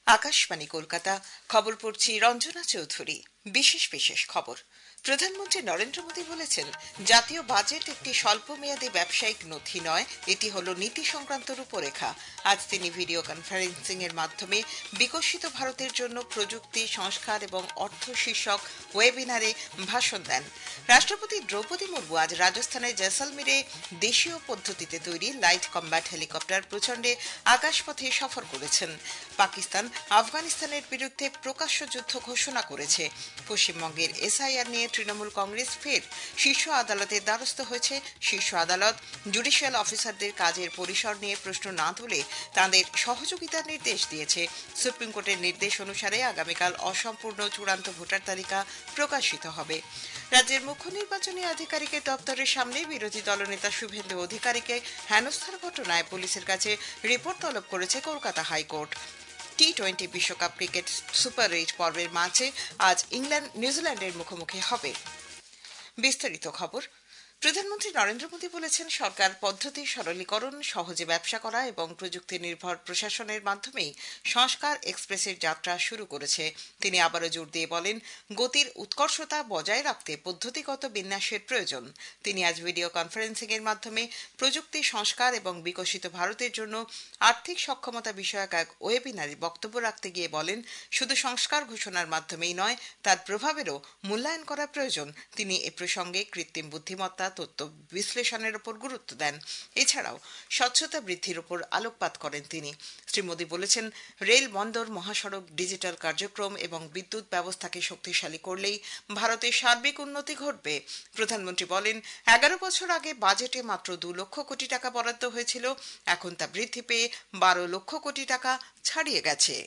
আকাশবাণী কলকাতা খবর পড়ছি রঞ্জনা চৌধুরী। বিশেষ খবর। প্রধানমন্ত্রী নরেন্দ্র মোদী বলেছেন, জাতীয় বাজেট একটি স্বল্পমেয়াদী ব্যবসায়িক নথি নয়, এটি হল নীতি সংক্রান্ত রূপরেখা। আজ তিনি ভিডিও কনফারেন্সিং এর মাধ্যমে বিকশিত ভারতের জন্য প্রযুক্তি, সংস্কার এবং অর্থ শীর্ষক ওয়েবিনারে ভাষণ দেন। রাষ্ট্রপতি দ্রৌপদী মুর্মু আজ রাজস্থানের জয়সলমীরে দেশীয় পদ্ধতিতে তৈরি লাইট কম্ব্যাট হেলিকপ্টার প্রচণ্ডে আকাশপথে সফর করেছেন। পাকিস্তান আফগানিস্তানের বিরুদ্ধে প্রকাশ্য যুদ্ধ ঘোষণা করেছে। পশ্চিমবঙ্গের এসআইআর নিয়ে তৃণমূল কংগ্রেস ফের শীর্ষ আদালতের দ্বারস্থ হয়েছে। শীর্ষ আদালত জুডিশিয়াল অফিসারদের কাজের পরিসর নিয়ে প্রশ্ন না তুলে তাঁদের সহযোগিতার নির্দেশ দিয়েছে। সুপ্রিম কোর্টের নির্দেশ অনুসারে আগামীকাল অসম্পূর্ণ চূড়ান্ত ভোটার তালিকা প্রকাশিত হবে। রাজ্যের মুখ্য নির্বাচনী আধিকারিকের দপ্তরের সামনে বিরোধী দলনেতা শুভেন্দু অধিকারীকে হেনস্থার ঘটনায় পুলিশের কাছে রিপোর্ট তলব করেছে কলকাতা হাইকোর্ট। টি-20 বিশ্বকাপ ক্রিকেট সুপার 8 পর্বের ম্যাচে আজ ইংল্যান্ড নিউজিল্যান্ডের মুখোমুখি হবে। বিস্তারিত খবর। প্রধানমন্ত্রী নরেন্দ্র মোদী বলেছেন, সরকার পদ্ধতি সরলীকরণ, সহজে ব্যবসা করা এবং প্রযুক্তি নির্ভর প্রশাসনের মাধ্যমেই সংস্কার এক্সপ্রেসের যাত্রা শুরু করেছে। তিনি আবারও জোর দিয়ে বলেন, গতির উৎকর্ষতা বজায় রাখতে পদ্ধতিগত বিন্যাসের প্রয়োজন। তিনি আজ ভিডিও কনফারেন্সিং এর মাধ্যমে প্রযুক্তি সংস্কার এবং বিকশিত ভারতের জন্য আর্থিক সক্ষমতা বিষয়ক এক ওয়েবিনারে বক্তব্য রাখতে গিয়ে বলেন, শুধু সংস্কার ঘোষণার মাধ্যমেই নয়, তার প্রভাবেরও মূল্যায়ন করা প্রয়োজন। তিনি এ প্রসঙ্গে কৃত্রিম বুদ্ধিমত্তা, তথ্য বিশ্লেষণের উপর গুরুত্ব দেন। এছাড়াও স্বচ্ছতা বৃদ্ধির উপর আলোকপাত করেন তিনি। শ্রী মোদী বলেছেন, রেল, বন্দর, মহাসড়ক, ডিজিটাল কার্যক্রম এবং বিদ্যুৎ ব্যবস্থাকে শক্তিশালী করলেই ভারতের সার্বিক উন্নতি ঘটবে। প্রধানমন্ত্রী বলেন, 11 বছর আগে বাজেটে মাত্র 2 লক্ষ কোটি টাকা বরাদ্দ হয়েছিল, এখন তা বৃদ্ধি পেয়ে 12 লক্ষ কোটি টাকা ছাড়িয়ে গেছে।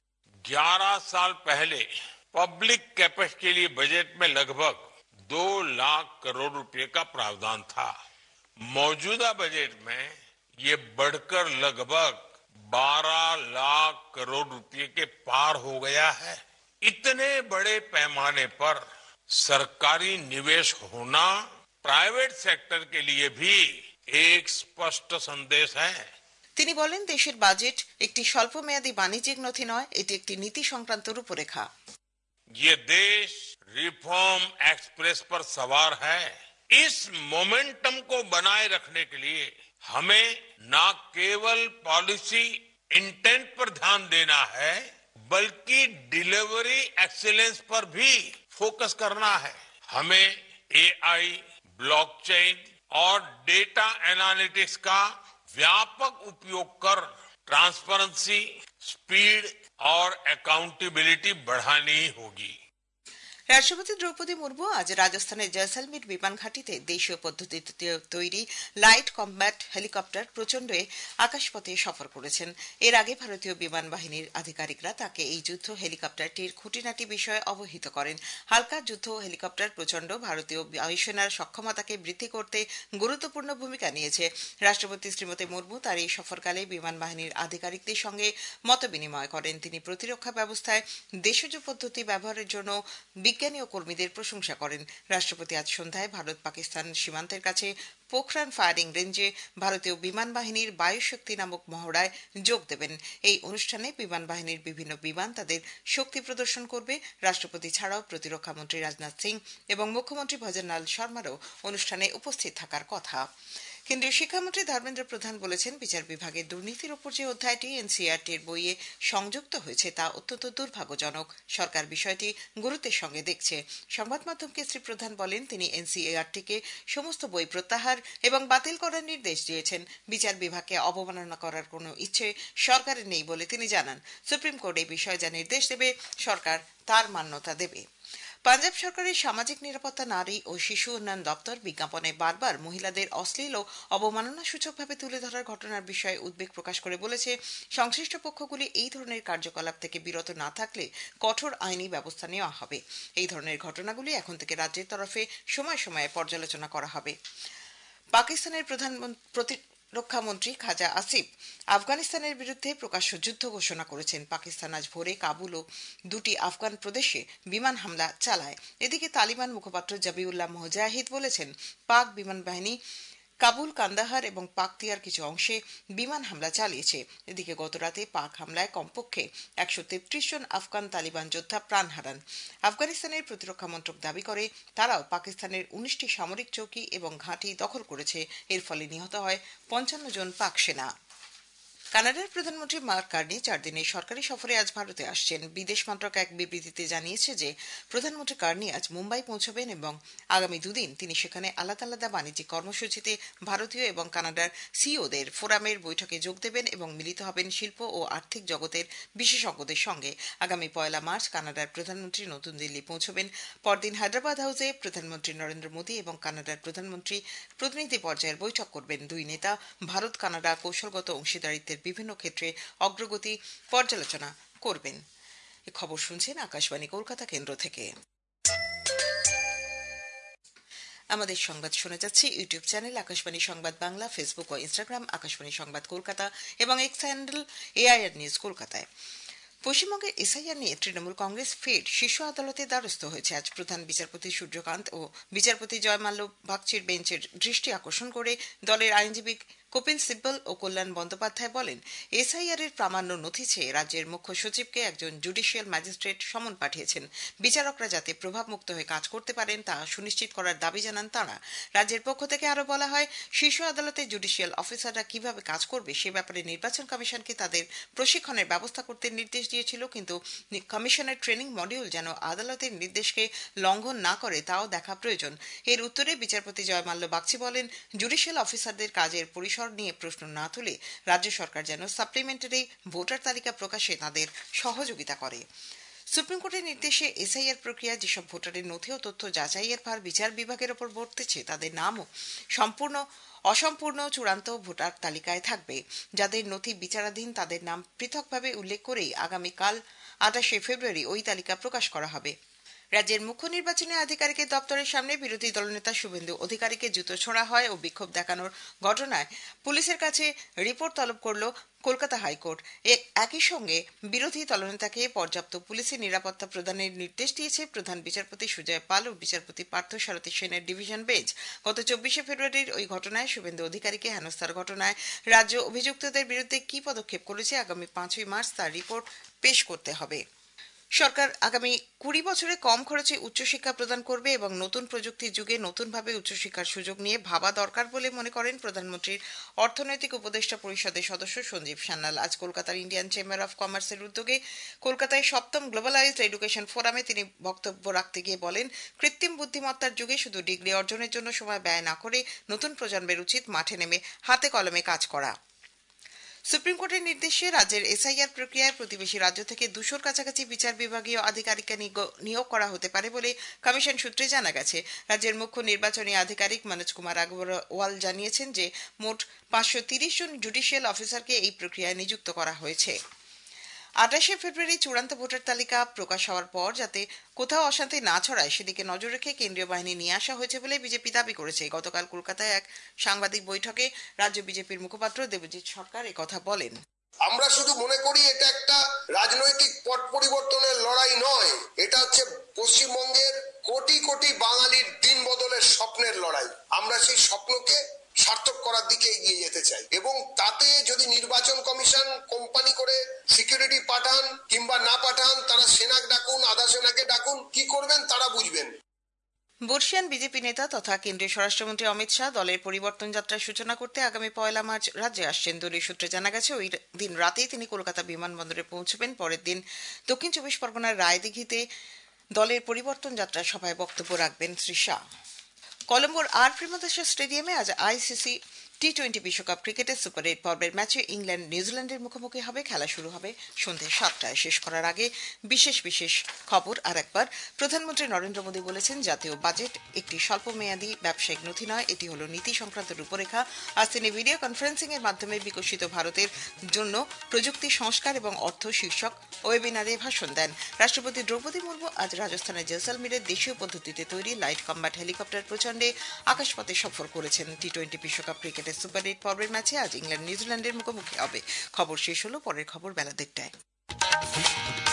11 साल पहले पब्लिक कैपेक्स के लिए बजट में लगभग 2 लाख करोड़ रुपए का प्रावधान था। मौजूदा बजट में ये बढ़कर लगभग 12 लाख करोड़ रुपए के पार हो गया है। इतने बड़े पैमाने पर सरकारी निवेश होना प्राइवेट सेक्टर के लिए भी एक स्पष्ट संदेश है। তিনি বলেন, দেশের বাজেট একটি স্বল্পমেয়াদী বাণিজ্যিক নথি নয়, এটি একটি নীতি সংক্রান্ত রূপরেখা। ये देश रिफॉर्म एक्सप्रेस पर सवार है। इस मोमेंटम को बनाए रखने के लिए हमें न केवल पॉलिसी इंटेंट पर ध्यान देना है, बल्कि डिलीवरी एक्सीलेंस पर भी फोकस करना है। हमें एआई, ब्लॉकचेन और डेटा एनालिटिक्स का व्यापक उपयोग कर ट्रांसपेरेंसी, स्पीड और अकाउंटेबिलिटी बढ़ानी होगी। রাষ্ট্রপতি দ্রৌপদী মুর্মু আজ রাজস্থানের জয়সলমীর বিমান ঘাঁটিতে দেশীয় পদ্ধতিতে তৈরি লাইট কম্ব্যাট হেলিকপ্টার প্রচণ্ডে আকাশপথে সফর করেছেন। এর আগে ভারতীয় বিমান বাহিনীর আধিকারিকরা তাকে এই যুদ্ধ হেলিকপ্টারটির খুঁটিনাটি বিষয়ে অবহিত করেন। হালকা যুদ্ধ হেলিকপ্টার প্রচণ্ড ভারতীয় বায়ুসেনার সক্ষমতাকে বৃদ্ধি করতে গুরুত্বপূর্ণ ভূমিকা নিয়েছে। রাষ্ট্রপতি শ্রীমতী মুর্মু তার এই সফরকালে বিমান বাহিনীর আধিকারিকদের সঙ্গে মতবিনিময় করেন। তিনি প্রতিরক্ষা ব্যবস্থায় দেশজ পদ্ধতি ব্যবহারের জন্য বিজ্ঞানী ও কর্মীদের প্রশংসা করেন। রাষ্ট্রপতি আজ সন্ধ্যায় ভারত পাকিস্তান সীমান্তের কাছে পোখরান ফায়ারিং রেঞ্জে ভারতীয় বিমান বাহিনীর বায়ুশক্তি নামক মহড়ায় যোগ দেবেন। এই অনুষ্ঠানে বিমান বাহিনীর বিভিন্ন বিমান তাদের শক্তি প্রদর্শন করবে। রাষ্ট্রপতি ছাড়াও প্রতিরক্ষা মন্ত্রী রাজনাথ সিং এবং মুখ্যমন্ত্রী ভজনলাল শর্মারও অনুষ্ঠানে উপস্থিত থাকার কথা। কেন্দ্রীয় শিক্ষামন্ত্রী ধর্মেন্দ্র প্রধান বলেছেন, বিচার বিভাগের দুর্নীতির উপর যে অধ্যায়টি এনসিইআরটির বইয়ে সংযুক্ত হয়েছে তা অত্যন্ত দুর্ভাগ্যজনক। সরকার বিষয়টি গুরুত্বের সঙ্গে দেখছে। সংবাদ মাধ্যমকে শ্রী প্রধান বলেন, তিনি এনসিইআরটিকে সমস্ত বই প্রত্যাহার এবং বাতিল করার নির্দেশ দিয়েছেন। বিচার বিভাগকে অবমাননা করার কোনো ইচ্ছে সরকারের নেই বলে তিনি জানান। সুপ্রিম কোর্ট এই বিষয়ে যা নির্দেশ দেবে, সরকার তার মান্যতা দেবে। পাঞ্জাব সরকারের সামাজিক নিরাপত্তা, নারী ও শিশু উন্নয়ন দপ্তর বিজ্ঞাপনে বারবার মহিলাদের অশ্লীল ও অবমাননাসূচকভাবে তুলে ধরার ঘটনার বিষয়ে উদ্বেগ প্রকাশ করে বলেছে, সংশ্লিষ্ট পক্ষগুলি এই ধরনের কার্যকলাপ থেকে বিরত না থাকলে কঠোর আইনি ব্যবস্থা নেওয়া হবে। এই ধরনের ঘটনাগুলি এখন থেকে রাজ্যের তরফে সময়ে সময়ে পর্যালোচনা করা হবে। পাকিস্তানের প্রতিরক্ষামন্ত্রী খাজা আসিফ আফগানিস্তানের বিরুদ্ধে প্রকাশ্য যুদ্ধ ঘোষণা করেছেন। পাকিস্তান আজ ভোরে কাবুল ও 2টি আফগান প্রদেশে বিমান হামলা চালায়। এদিকে তালিবান মুখপাত্র জবিউল্লাহ মুজাহিদ বলেছেন, পাক বিমান বাহিনী কাবুল, কান্দাহার এবং পাকতিয়ার কিছু অংশে বিমান হামলা চালিয়েছে। এদিকে গতরাতে পাক হামলায় কমপক্ষে 133 জন আফগান তালিবান যোদ্ধা প্রাণ হারান। আফগানিস্তানের প্রতিরক্ষা মন্ত্রক দাবি করে তারাও পাকিস্তানের 19টি সামরিক চৌকি এবং ঘাঁটি দখল করেছে। এর ফলে নিহত হয় 55 জন পাক সেনা। কানাডার প্রধানমন্ত্রী মার্ক কার্নি 4 দিনের সরকারি সফরে আজ ভারতে আসছেন। বিদেশ মন্ত্রক এক বিবৃতিতে জানিয়েছে যে প্রধানমন্ত্রী কার্নি আজ মুম্বাই পৌঁছবেন এবং আগামী দুদিন তিনি সেখানে আলাদা আলাদা বাণিজ্যিক কর্মসূচিতে ভারতীয় এবং কানাডার সিইওদের ফোরামের বৈঠকে যোগ দেবেন এবং মিলিত হবেন শিল্প ও আর্থিক জগতের বিশেষজ্ঞদের সঙ্গে। আগামী 1 মার্চ কানাডার প্রধানমন্ত্রী নতুন দিল্লি পৌঁছবেন। পরদিন হায়দ্রাবাদ হাউসে প্রধানমন্ত্রী নরেন্দ্র মোদী এবং কানাডার প্রধানমন্ত্রী প্রতিনিধি পর্যায়ের বৈঠক করবেন। দুই নেতা ভারত কানাডা কৌশলগত অংশীদারিত্বের বিভিন্ন ক্ষেত্রে অগ্রগতি পর্যালোচনা করবেন। এই খবর শুনছেন আকাশবাণী কলকাতা কেন্দ্র থেকে। আমাদের সংবাদ শোনা যাচ্ছে ইউটিউব চ্যানেল আকাশবাণী সংবাদ বাংলা, ফেসবুক ও ইনস্টাগ্রাম আকাশবাণী সংবাদ কলকাতা এবং এক্স হ্যান্ডেল এআইআর নিউজ কলকাতায়। পশ্চিমবঙ্গে এসআইআর নিয়ে তৃণমূল কংগ্রেস ফের শীর্ষ আদালতের দ্বারস্থ হয়েছে। আজ প্রধান বিচারপতি সূর্যকান্ত ও বিচারপতি জয়মাল্য বাগচির বেঞ্চের দৃষ্টি আকর্ষণ করে দলের আইনজীবী কপিল সিব্বল ও কল্যাণ বন্দ্যোপাধ্যায় বলেন, এসআইআর এর প্রামাণ্য নথি চেয়ে রাজ্যের মুখ্য সচিবকে একজন জুডিশিয়াল ম্যাজিস্ট্রেট সমন পাঠিয়েছেন। বিচারকরা যাতে প্রভাবমুক্ত হয়ে কাজ করতে পারেন তা সুনিশ্চিত করার দাবি জানান তাঁরা। রাজ্যের পক্ষ থেকে আরও বলা হয়, শীর্ষ আদালতে জুডিশিয়াল অফিসাররা কিভাবে কাজ করবে সে ব্যাপারে নির্বাচন কমিশনকে তাদের প্রশিক্ষণের ব্যবস্থা করতে নির্দেশ দিয়েছিল, কিন্তু কমিশনের ট্রেনিং মডিউল যেন আদালতের নির্দেশকে লঙ্ঘন না করে তাও দেখা প্রয়োজন। এর উত্তরে বিচারপতি জয়মাল্য বাগচি বলেন, জুডিশিয়াল অফিসারদের কাজের পরিসর নিয়ে প্রশ্ন না তুলে রাজ্য সরকার যেন সাপ্লিমেন্টারি ভোটার তালিকা প্রকাশে তাদের সহযোগিতা করে। সুপ্রিম কোর্টের নির্দেশে এসআইআর প্রক্রিয়া যেসব ভোটারের নথি ও তথ্য যাচাইয়ের ভার বিচার বিভাগের ওপর বর্তেছে তাদের নামও অসম্পূর্ণ চূড়ান্ত ভোটার তালিকায় থাকবে। যাদের নথি বিচারাধীন তাদের নাম পৃথকভাবে উল্লেখ করেই আগামীকাল 28 ফেব্রুয়ারি ওই তালিকা প্রকাশ করা হবে। রাজ্যের মুখ্য নির্বাচনী আধিকারিকের দপ্তরের সামনে বিরোধী দলনেতা শুভেন্দু অধিকারীকে জুতো ছোঁড়া হয় ও বিক্ষোভ দেখানোর ঘটনায় পুলিশের কাছে রিপোর্ট তলব করল কলকাতা হাইকোর্ট। একই সঙ্গে বিরোধী দলনেতাকে পর্যাপ্ত পুলিশি নিরাপত্তা প্রদানের নির্দেশ দিয়েছে প্রধান বিচারপতি সুজয় পাল ও বিচারপতি পার্থ সারথী সেনের ডিভিশন বেঞ্চ। গত 24 ফেব্রুয়ারির ওই ঘটনায় শুভেন্দু অধিকারীকে হেনস্থার ঘটনায় রাজ্য অভিযুক্তদের বিরুদ্ধে কি পদক্ষেপ করেছে আগামী 5 মার্চ তার রিপোর্ট পেশ করতে হবে। সরকার আগামী 20 বছরে কম খরচে উচ্চশিক্ষা প্রদান করবে এবং নতুন প্রযুক্তির যুগে নতুনভাবে উচ্চশিক্ষার সুযোগ নিয়ে ভাবা দরকার বলে মনে করেন প্রধানমন্ত্রীর অর্থনৈতিক উপদেষ্টা পরিষদের সদস্য সঞ্জীব সান্যাল। আজ কলকাতার ইন্ডিয়ান চেম্বার অফ কমার্সের উদ্যোগে কলকাতায় 7ম গ্লোবালাইজড এডুকেশন ফোরামে তিনি বক্তব্য রাখতে গিয়ে বলেন, কৃত্রিম বুদ্ধিমত্তার যুগে শুধু ডিগ্রি অর্জনের জন্য সময় ব্যয় না করে নতুন প্রজন্মের উচিত মাঠে নেমে হাতে কলমে কাজ করা। সুপ্রিম কোর্টের নির্দেশে রাজ্যের এসআইআর প্রক্রিয়ায় প্রতিবেশী রাজ্য থেকে 200-র কাছাকাছি বিচার বিভাগীয় আধিকারিককে নিয়োগ করা হতে পারে বলে কমিশন সূত্রে জানা গেছে। রাজ্যের মুখ্য নির্বাচনী আধিকারিক মনোজ কুমার আগরওয়াল জানিয়েছেন যে মোট 530 জন জুডিশিয়াল অফিসারকে এই প্রক্রিয়ায় নিযুক্ত করা হয়েছে। 28 ফেব্রুয়ারি চূড়ান্ত ভোটার তালিকা প্রকাশ হওয়ার পর যাতে কোথাও অশান্তি না ছড়ায় সেদিকে নজর রেখে কেন্দ্রীয় বাহিনী নিয়ে আসা হয়েছে বলে বিজেপি দাবি করেছে। গতকাল কলকাতায় এক সাংবাদিক বৈঠকে রাজ্য বিজেপির মুখপাত্র দেবজিৎ সরকার একথা বলেন। আমরা শুধু মনে করি এটা একটা রাজনৈতিক পট পরিবর্তনের লড়াই নয়, এটা হচ্ছে পশ্চিমবঙ্গের কোটি কোটি বাঙালির দিন বদলের স্বপ্নের লড়াই। আমরা সেই স্বপ্নকে সার্থক করার দিকে এগিয়ে যেতে চাই এবং তাতে যদি নির্বাচন কমিশন কোম্পানি করে সিকিউরিটি পাঠান কিংবা না পাঠান, তারা সেনাকে ডাকুন, আধা সেনাকে ডাকুন, কি করবেন তারা বুঝবেন। বর্ষিয়ান বিজেপি নেতা তথা কেন্দ্রীয় স্বরাষ্ট্রমন্ত্রী অমিত শাহ দলের পরিবর্তন যাত্রার সূচনা করতে আগামী 1 মার্চ রাজ্যে আসছেন। দলীয় সূত্রে জানা গেছে ওই দিন রাতেই তিনি কলকাতা বিমানবন্দরে পৌঁছবেন। পরের দিন দক্ষিণ 24 পরগনার রায়দিঘিতে দলের পরিবর্তন যাত্রা সভায় বক্তব্য রাখবেন শ্রী শাহ। কলম্বোর আর প্রেমদাসা স্টেডিয়ামে আজ আইসিসি টি20 বিশ্বকাপ ক্রিকেটের সুপার 8 পর্বের ম্যাচে ইংল্যান্ড নিউজিল্যান্ডের মুখোমুখি হবে। খেলা শুরু হবে সন্ধ্যে 7টায়। শেষ করার আগে বিশেষ খবর আর একবার। প্রধানমন্ত্রী নরেন্দ্র মোদী বলেছেন, জাতীয় বাজেট একটি স্বল্পমেয়াদী ব্যবসায়িক নথি নয়, এটি হল নীতি সংক্রান্ত রূপরেখা। আজ তিনি ভিডিও কনফারেন্সিং এর মাধ্যমে বিকশিত ভারতের জন্য প্রযুক্তি সংস্কার এবং অর্থ শীর্ষক ওয়েবিনারে ভাষণ দেন। রাষ্ট্রপতি দ্রৌপদী মুর্মু আজ রাজস্থানের জয়সলমীরের দেশীয় পদ্ধতিতে তৈরি লাইট কম্ব্যাট হেলিকপ্টার প্রচণ্ডে আকাশপথে সফর করেছেন। টি20 বিশ্বকাপ ক্রিকেটের সুপার 8 পর্বের ম্যাচে আজ ইংল্যান্ড নিউজিল্যান্ডের মুখোমুখি হবে। খবর শেষ হলো। পরের খবর বেলা 1টায়।